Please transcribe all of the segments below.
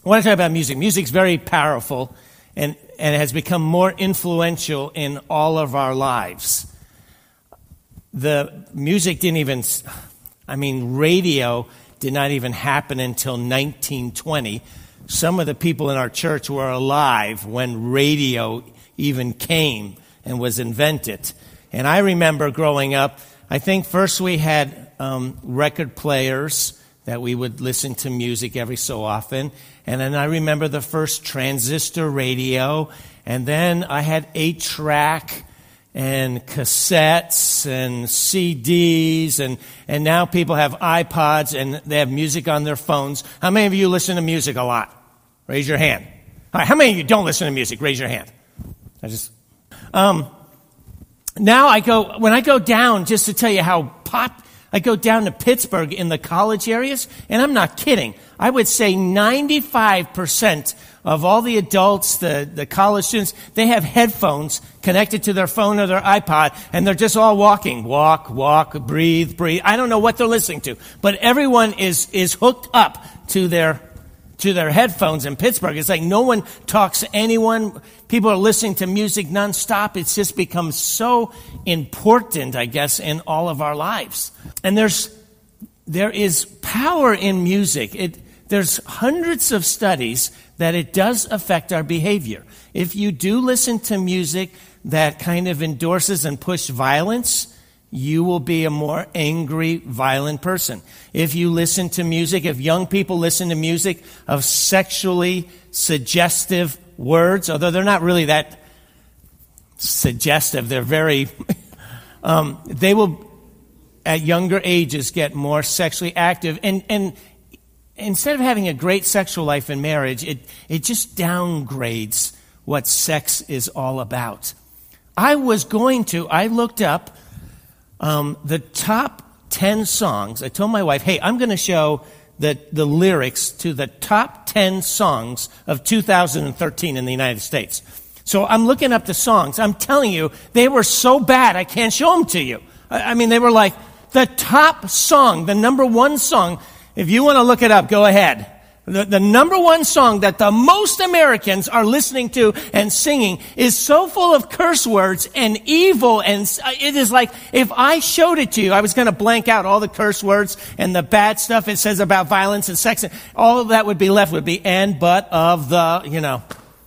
I want to talk about music. Music's very powerful and it has become more influential in all of our lives. The music radio did not even happen until 1920. Some of the people in our church were alive when radio even came and was invented. And I remember growing up, I think first we had record players that we would listen to music every so often. And then I remember the first transistor radio. And then I had 8-track and cassettes and CDs. And now people have iPods and they have music on their phones. How many of you listen to music a lot? Raise your hand. All right, how many of you don't listen to music? Raise your hand. Now when I go down, just to tell you how I go down to Pittsburgh in the college areas, and I'm not kidding. I would say 95% of all the adults, the college students, they have headphones connected to their phone or their iPod, and they're just all walking. Walk, breathe. I don't know what they're listening to, but everyone is hooked up to their headphones in Pittsburgh. It's like no one talks to anyone. People are listening to music nonstop. It's just become so important, I guess, in all of our lives. And there is power in music. There's hundreds of studies that it does affect our behavior. If you do listen to music that kind of endorses and pushes violence, you will be a more angry, violent person. If you listen to music, if young people listen to music of sexually suggestive words, although they're not really that suggestive, they're very, they will, at younger ages, get more sexually active. And instead of having a great sexual life in marriage, it just downgrades what sex is all about. I looked up the top 10 songs. I told my wife, hey, I'm going to show the lyrics to the top 10 songs of 2013 in the United States. So I'm looking up the songs. I'm telling you, they were so bad, I can't show them to you. They were like the top song, the number one song. If you want to look it up, go ahead. The number one song that the most Americans are listening to and singing is so full of curse words and evil, and it is like if I showed it to you, I was going to blank out all the curse words and the bad stuff it says about violence and sex. All of that would be left would be but of the,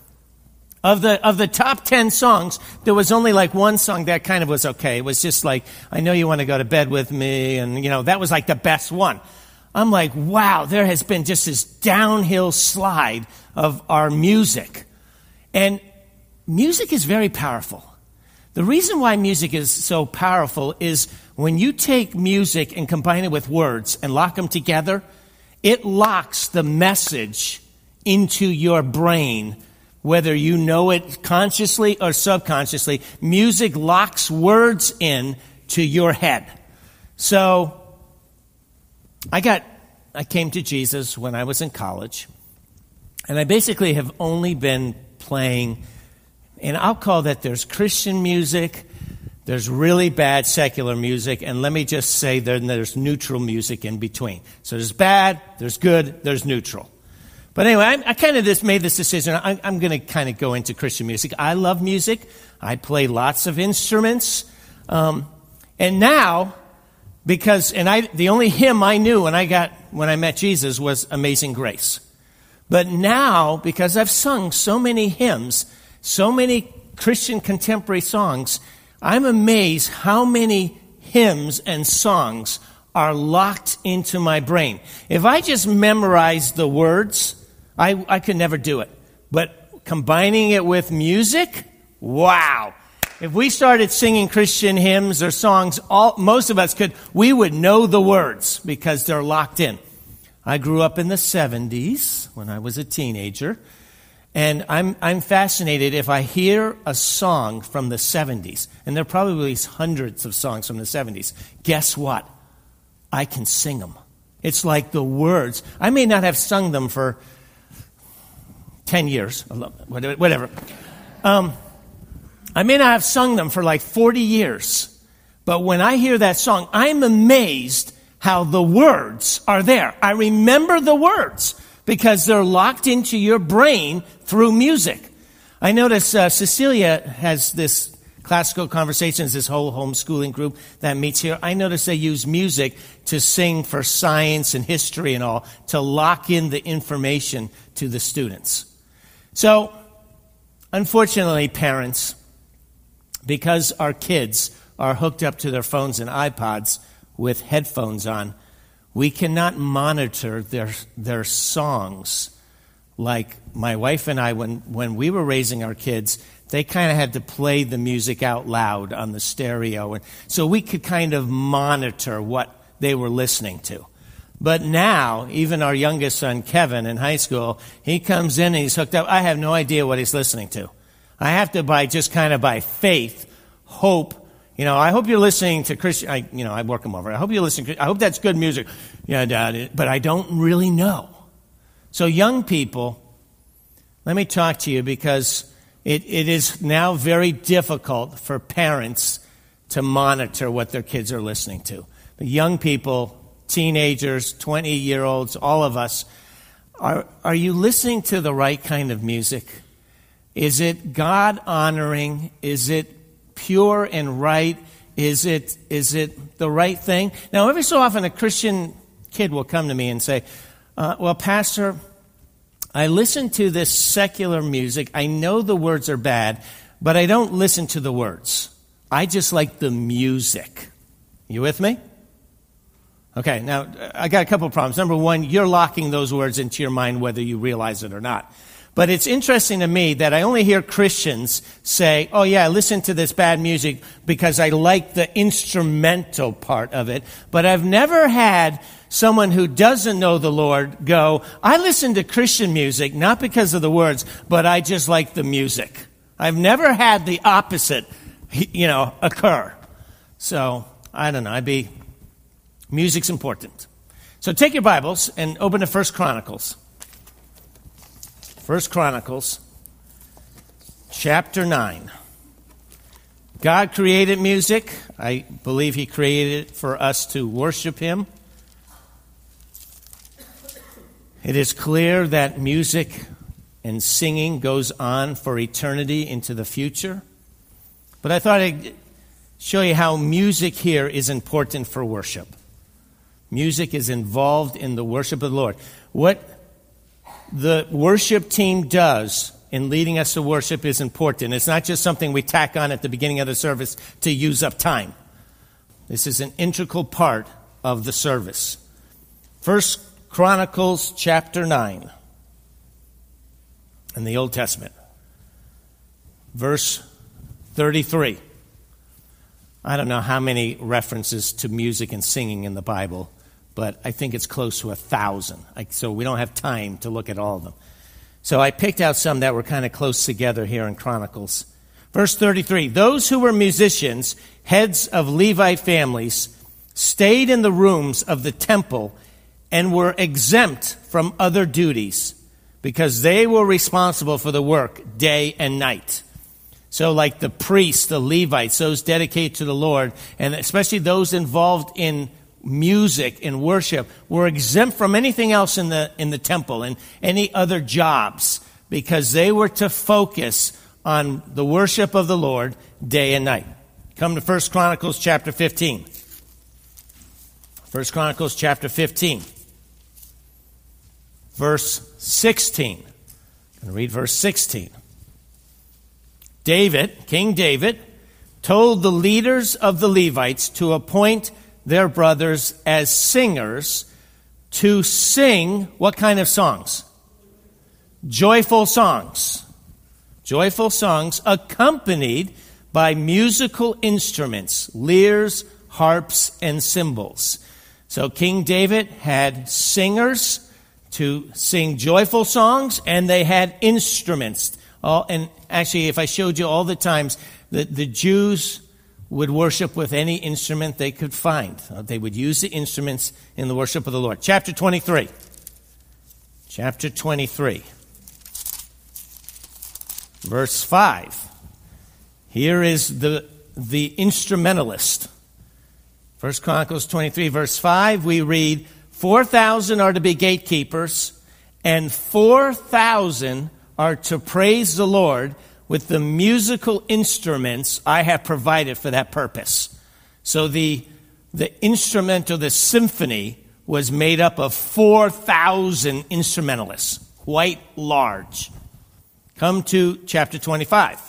of the top 10 songs, there was only like one song that kind of was okay. It was just like, I know you want to go to bed with me, and that was like the best one. I'm like, wow, there has been just this downhill slide of our music. And music is very powerful. The reason why music is so powerful is when you take music and combine it with words and lock them together, it locks the message into your brain, whether you know it consciously or subconsciously. Music locks words in to your head. So I came to Jesus when I was in college, and I basically have only been playing, and I'll call that there's Christian music, there's really bad secular music, and let me just say there's neutral music in between. So there's bad, there's good, there's neutral. But anyway, I kind of just made this decision. I'm going to kind of go into Christian music. I love music. I play lots of instruments. And now, the only hymn I knew when I met Jesus was Amazing Grace. But now, because I've sung so many hymns, so many Christian contemporary songs, I'm amazed how many hymns and songs are locked into my brain. If I just memorized the words, I could never do it. But combining it with music, wow. If we started singing Christian hymns or songs, most of us we would know the words because they're locked in. I grew up in the 70s when I was a teenager, and I'm fascinated if I hear a song from the 70s, and there are probably hundreds of songs from the 70s. Guess what? I can sing them. It's like the words. I may not have sung them for 10 years, whatever. I may not have sung them for like 40 years, but when I hear that song, I'm amazed how the words are there. I remember the words because they're locked into your brain through music. I notice Cecilia has this Classical Conversations, this whole homeschooling group that meets here. I notice they use music to sing for science and history and all, to lock in the information to the students. So, unfortunately, parents, because our kids are hooked up to their phones and iPods with headphones on, we cannot monitor their songs. Like my wife and I, when we were raising our kids, they kind of had to play the music out loud on the stereo. And so we could kind of monitor what they were listening to. But now, even our youngest son, Kevin, in high school, he comes in and he's hooked up. I have no idea what he's listening to. I have to by faith, hope. I hope you're listening to Christian. I work him over. I hope you're listening. I hope that's good music. Yeah, Dad. But I don't really know. So young people, let me talk to you, because it is now very difficult for parents to monitor what their kids are listening to. The young people, teenagers, 20-year-olds, all of us, are you listening to the right kind of music? Is it God-honoring? Is it pure and right? Is it the right thing? Now, every so often a Christian kid will come to me and say, well, Pastor, I listen to this secular music. I know the words are bad, but I don't listen to the words. I just like the music. You with me? Okay, now, I got a couple of problems. Number one, you're locking those words into your mind whether you realize it or not. But it's interesting to me that I only hear Christians say, oh yeah, I listen to this bad music because I like the instrumental part of it. But I've never had someone who doesn't know the Lord go, I listen to Christian music not because of the words, but I just like the music. I've never had the opposite, occur. So, I don't know, music's important. So take your Bibles and open to 1 Chronicles. 1 Chronicles, chapter 9. God created music. I believe He created it for us to worship Him. It is clear that music and singing goes on for eternity into the future. But I thought I'd show you how music here is important for worship. Music is involved in the worship of the Lord. What the worship team does in leading us to worship is important. It's not just something we tack on at the beginning of the service to use up time. This is an integral part of the service. 1 Chronicles chapter 9 in the Old Testament. Verse 33. I don't know how many references to music and singing in the Bible, but I think it's close to 1,000. So we don't have time to look at all of them. So I picked out some that were kind of close together here in Chronicles. Verse 33, those who were musicians, heads of Levite families, stayed in the rooms of the temple and were exempt from other duties because they were responsible for the work day and night. So like the priests, the Levites, those dedicated to the Lord, and especially those involved in music and worship, were exempt from anything else in the temple and any other jobs because they were to focus on the worship of the Lord day and night. Come to 1 Chronicles chapter 15. 1 Chronicles chapter 15. Verse 16. I'm going to read verse 16. King David, told the leaders of the Levites to appoint their brothers as singers to sing what kind of songs? Joyful songs. Joyful songs accompanied by musical instruments, lyres, harps, and cymbals. So King David had singers to sing joyful songs, and they had instruments. And actually, if I showed you all the times that the Jews would worship with any instrument they could find. They would use the instruments in the worship of the Lord. Chapter 23. Chapter 23. Verse 5. Here is the instrumentalist. 1 Chronicles 23, verse 5, we read, 4,000 are to be gatekeepers, and 4,000 are to praise the Lord with the musical instruments I have provided for that purpose. So the instrumental, the symphony, was made up of 4,000 instrumentalists, quite large. Come to chapter 25.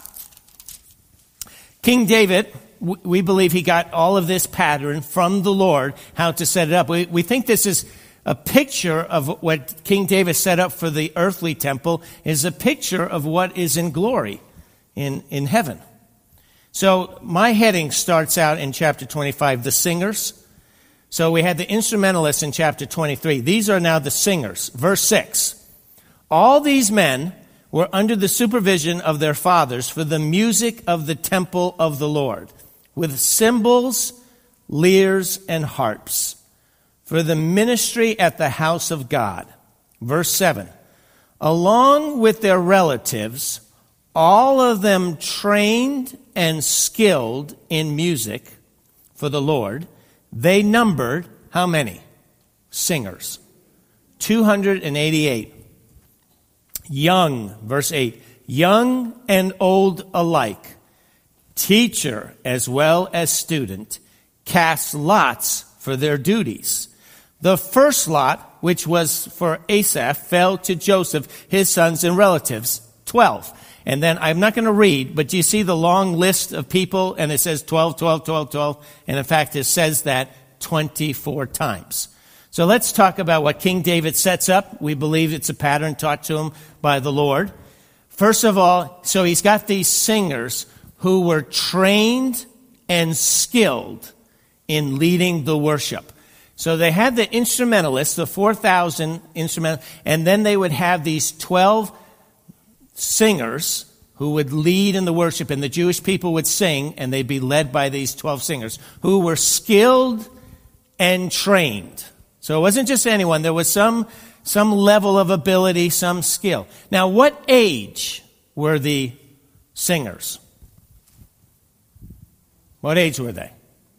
King David, we believe he got all of this pattern from the Lord, how to set it up. We think this is a picture of what King David set up for the earthly temple, is a picture of what is in glory in heaven. So my heading starts out in chapter 25, the singers. So we had the instrumentalists in chapter 23. These are now the singers. Verse 6. All these men were under the supervision of their fathers for the music of the temple of the Lord, with cymbals, lyres, and harps, for the ministry at the house of God. Verse 7. Along with their relatives, all of them trained and skilled in music for the Lord, they numbered how many? Singers. 288. Young, verse 8, young and old alike, teacher as well as student, cast lots for their duties. The first lot, which was for Asaph, fell to Joseph, his sons and relatives, 12. And then I'm not going to read, but do you see the long list of people? And it says 12, 12, 12, 12. And in fact, it says that 24 times. So let's talk about what King David sets up. We believe it's a pattern taught to him by the Lord. First of all, so he's got these singers who were trained and skilled in leading the worship. So they had the instrumentalists, the 4,000 instrumentalists, and then they would have these 12 singers who would lead in the worship, and the Jewish people would sing, and they'd be led by these 12 singers who were skilled and trained. So it wasn't just anyone. There was some level of ability, some skill. Now, what age were the singers? What age were they?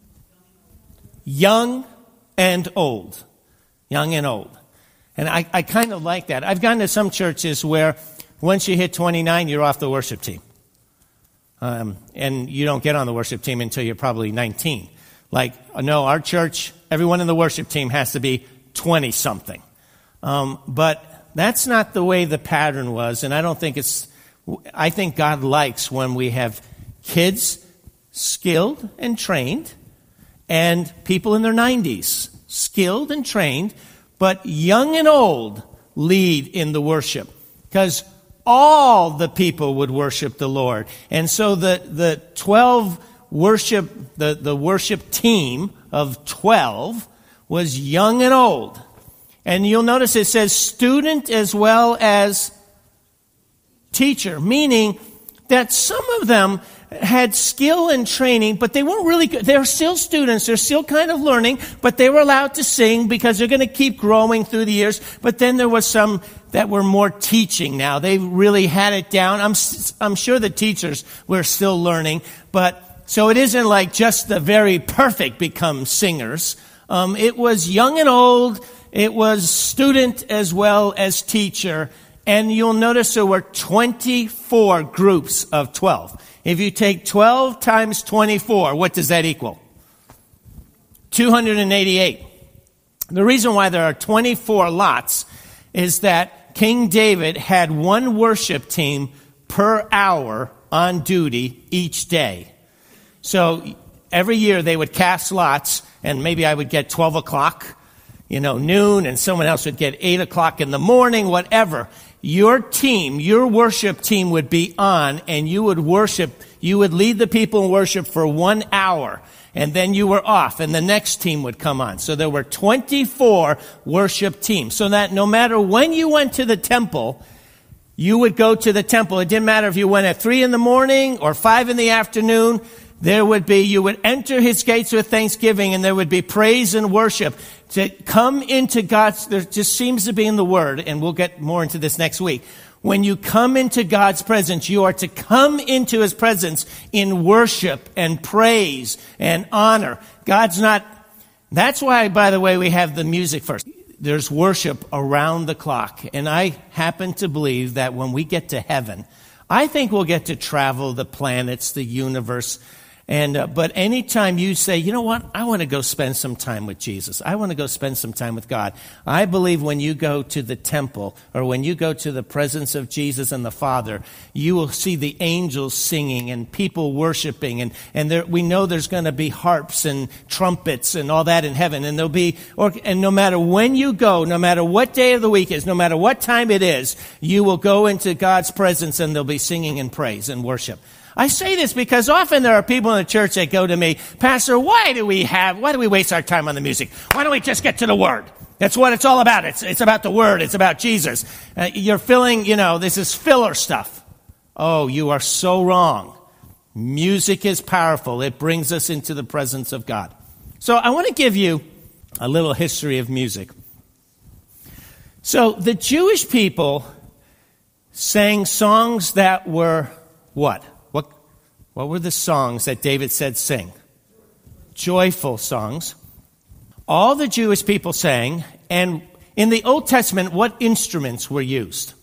Young and old. Young and old. And I kind of like that. I've gone to some churches where once you hit 29, you're off the worship team. And you don't get on the worship team until you're probably 19. Like, no, our church, everyone in the worship team has to be 20-something. But that's not the way the pattern was, and I think God likes when we have kids skilled and trained, and people in their 90s, skilled and trained, but young and old lead in the worship. Because all the people would worship the Lord. And so the 12 worship, the worship team of 12 was young and old. And you'll notice it says student as well as teacher, meaning that some of them had skill and training, but they weren't really good. They're still students. They're still kind of learning, but they were allowed to sing because they're going to keep growing through the years. But then there was some that were more teaching now. They really had it down. I'm sure the teachers were still learning, but so it isn't like just the very perfect become singers. It was young and old. It was student as well as teacher. And you'll notice there were 24 groups of 12. If you take 12 times 24, what does that equal? 288. The reason why there are 24 lots is that King David had one worship team per hour on duty each day. So every year they would cast lots, and maybe I would get 12 o'clock, noon, and someone else would get 8 o'clock in the morning, whatever. Your team, your worship team would be on, and you would worship. You would lead the people in worship for 1 hour, and then you were off, and the next team would come on. So there were 24 worship teams. So that no matter when you went to the temple, you would go to the temple. It didn't matter if you went at 3 in the morning or 5 in the afternoon. You would enter his gates with thanksgiving, and there would be praise and worship. To come into God's, there just seems to be in the Word, and we'll get more into this next week. When you come into God's presence, you are to come into his presence in worship and praise and honor. That's why, by the way, we have the music first. there's worship around the clock. And I happen to believe that when we get to heaven, I think we'll get to travel the planets, the universe. But anytime you say, you know what, I want to go spend some time with Jesus. I want to go spend some time with God. I believe when you go to the temple or when you go to the presence of Jesus and the Father, you will see the angels singing and people worshiping. We know there's going to be harps and trumpets and all that in heaven. And and no matter when you go, no matter what day of the week is, no matter what time it is, you will go into God's presence and there'll be singing and praise and worship. I say this because often there are people in the church that go to me, Pastor, why do we waste our time on the music? Why don't we just get to the Word? That's what it's all about. It's about the Word. It's about Jesus. You're filling, this is filler stuff. Oh, you are so wrong. Music is powerful. It brings us into the presence of God. So I want to give you a little history of music. So the Jewish people sang songs that were what? What were the songs that David said sing? Joyful songs. All the Jewish people sang, and in the Old Testament, what instruments were used?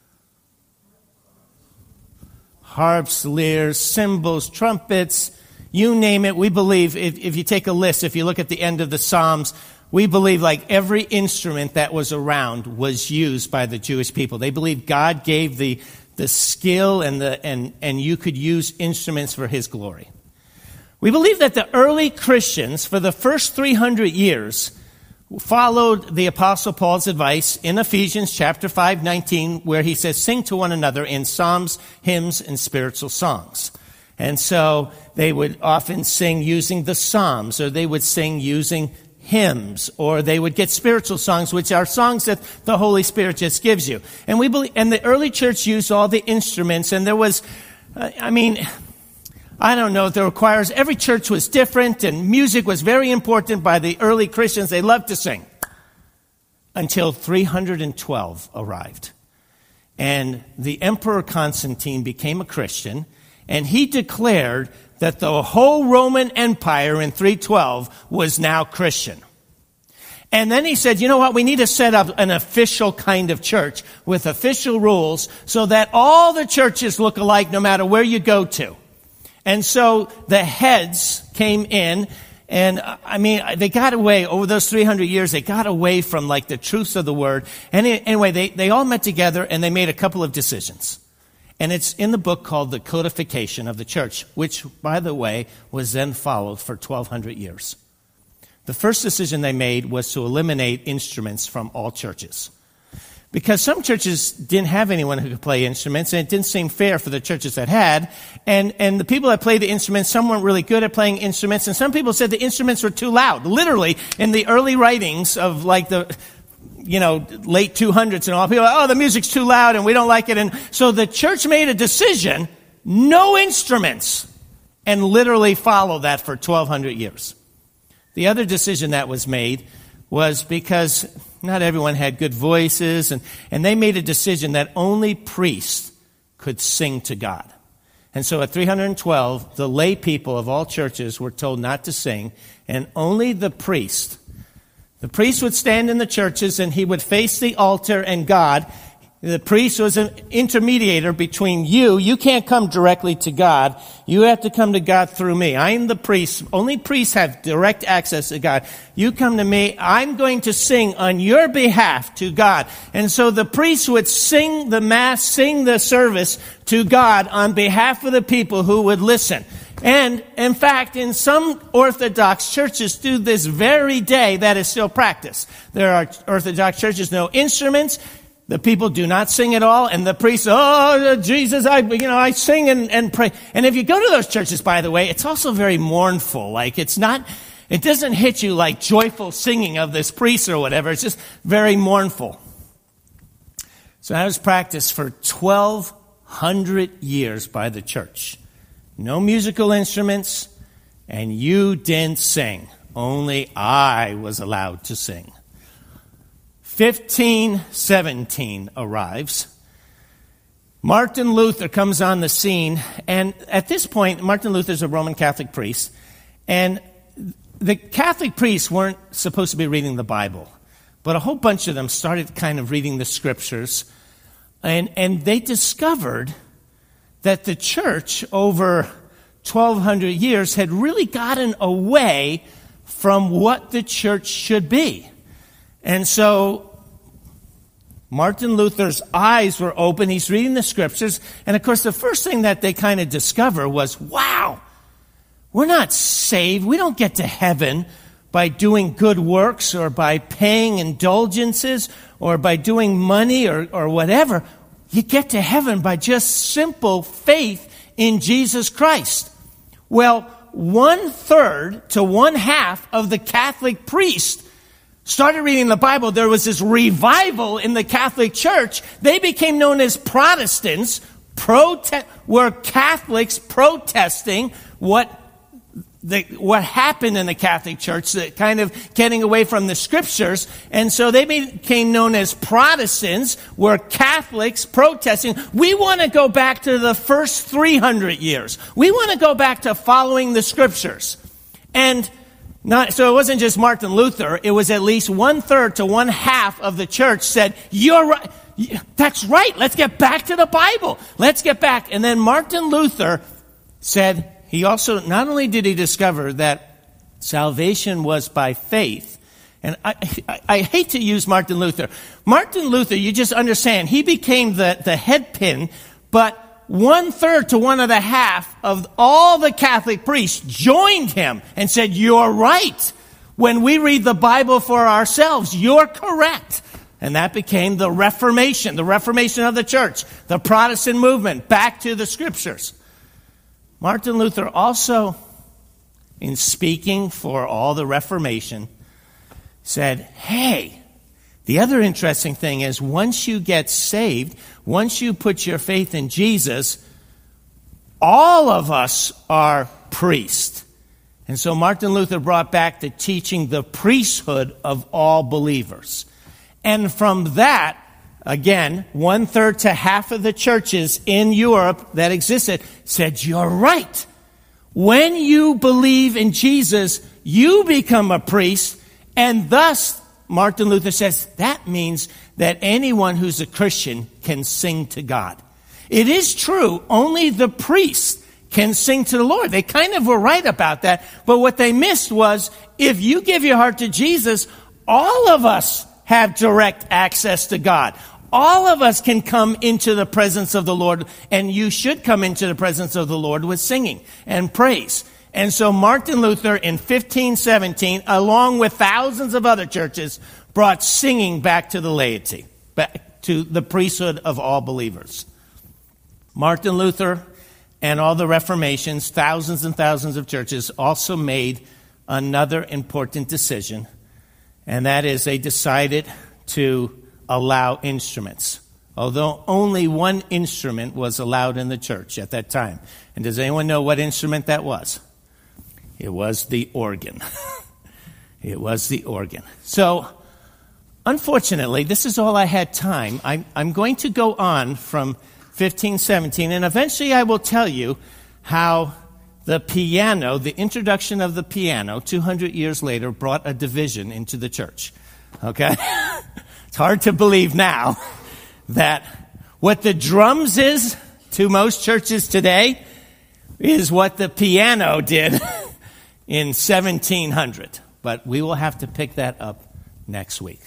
Harps, lyres, cymbals, trumpets, you name it. We believe, if you take a list, if you look at the end of the Psalms, we believe like every instrument that was around was used by the Jewish people. They believe God gave the skill and you could use instruments for his glory. We believe that the early Christians, for the first 300 years, followed the Apostle Paul's advice in Ephesians chapter 5:19, where he says, sing to one another in psalms, hymns, and spiritual songs. And so they would often sing using the psalms, or they would sing using hymns, or they would get spiritual songs, which are songs that the Holy Spirit just gives you. And we believe, and the early church used all the instruments, and there was, I don't know, there were choirs. Every church was different, and music was very important by the early Christians. They loved to sing. Until 312 arrived. And the Emperor Constantine became a Christian, and he declared that the whole Roman Empire in 312 was now Christian. And then he said, you know what, we need to set up an official kind of church with official rules so that all the churches look alike no matter where you go to. And so the heads came in, and they got away, over those 300 years, they got away from like the truths of the word. And anyway, they all met together and they made a couple of decisions. And it's in the book called The Codification of the Church, which, by the way, was then followed for 1,200 years. The first decision they made was to eliminate instruments from all churches. Because some churches didn't have anyone who could play instruments, and it didn't seem fair for the churches that had. And the people that played the instruments, some weren't really good at playing instruments, and some people said the instruments were too loud. Literally, in the early writings of like the late 200s and all, people are, the music's too loud and we don't like it. And so the church made a decision, no instruments, and literally followed that for 1,200 years. The other decision that was made was because not everyone had good voices, and they made a decision that only priests could sing to God. And so at 312, the lay people of all churches were told not to sing, and only the priest would stand in the churches, and he would face the altar and God. The priest was an intermediator between you. You can't come directly to God. You have to come to God through me. I am the priest. Only priests have direct access to God. You come to me. I'm going to sing on your behalf to God. And so the priest would sing the mass, sing the service to God on behalf of the people who would listen. And, in fact, in some Orthodox churches to this very day, that is still practiced. There are Orthodox churches, no instruments. The people do not sing at all. And the priest, Jesus, I sing and pray. And if you go to those churches, by the way, it's also very mournful. Like, it doesn't hit you like joyful singing of this priest or whatever. It's just very mournful. So that was practiced for 1,200 years by the church. No musical instruments, and you didn't sing. Only I was allowed to sing. 1517 arrives. Martin Luther comes on the scene, and at this point, Martin Luther's a Roman Catholic priest, and the Catholic priests weren't supposed to be reading the Bible. but a whole bunch of them started kind of reading the scriptures, and they discovered that the church over 1,200 years had really gotten away from what the church should be. And so Martin Luther's eyes were open. He's reading the scriptures. And of course, the first thing that they kind of discover was, wow, we're not saved. We don't get to heaven by doing good works or by paying indulgences or by doing money or whatever. You get to heaven by just simple faith in Jesus Christ. Well, 1/3 to 1/2 of the Catholic priests started reading the Bible. There was this revival in the Catholic Church. They became known as Protestants, were Catholics protesting what happened in the Catholic Church, kind of getting away from the scriptures. And so they became known as Protestants, were Catholics protesting. We want to go back to the first 300 years. We want to go back to following the scriptures. So it wasn't just Martin Luther. It was at least 1/3 to 1/2 of the church said, you're right. That's right. Let's get back to the Bible. Let's get back. And then Martin Luther said, he also, not only did he discover that salvation was by faith, and I hate to use Martin Luther. Martin Luther, you just understand, he became the head pin, but 1/3 to 1.5 of all the Catholic priests joined him and said, you're right. When we read the Bible for ourselves, you're correct. And that became the Reformation of the church, the Protestant movement, back to the scriptures. Martin Luther also, in speaking for all the Reformation, said, hey, the other interesting thing is once you get saved, once you put your faith in Jesus, all of us are priests. And so Martin Luther brought back the teaching, the priesthood of all believers. And from that, again, 1/3 to 1/2 of the churches in Europe that existed said, you're right. When you believe in Jesus, you become a priest, and thus, Martin Luther says, that means that anyone who's a Christian can sing to God. It is true, only the priests can sing to the Lord. They kind of were right about that, but what they missed was, if you give your heart to Jesus, all of us have direct access to God. All of us can come into the presence of the Lord, and you should come into the presence of the Lord with singing and praise. And so Martin Luther in 1517, along with thousands of other churches, brought singing back to the laity, back to the priesthood of all believers. Martin Luther and all the Reformations, thousands and thousands of churches, also made another important decision, and that is they decided to allow instruments, although only one instrument was allowed in the church at that time. And does anyone know what instrument that was? It was the organ. It was the organ. So, unfortunately, this is all I had time. I'm going to go on from 1517, and eventually I will tell you how the piano, the introduction of the piano, 200 years later, brought a division into the church. Okay? It's hard to believe now that what the drums is to most churches today is what the piano did in 1700. But we will have to pick that up next week.